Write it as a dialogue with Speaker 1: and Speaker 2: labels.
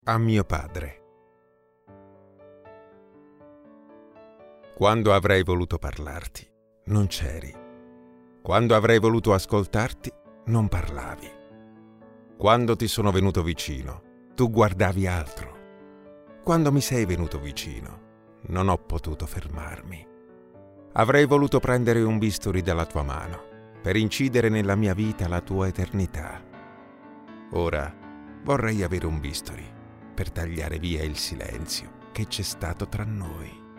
Speaker 1: A mio padre. Quando avrei voluto parlarti, non c'eri. Quando avrei voluto ascoltarti, non parlavi. Quando ti sono venuto vicino, tu guardavi altro. Quando mi sei venuto vicino, non ho potuto fermarmi. Avrei voluto prendere un bisturi dalla tua mano per incidere nella mia vita la tua eternità. Ora vorrei avere un bisturi per tagliare via il silenzio che c'è stato tra noi.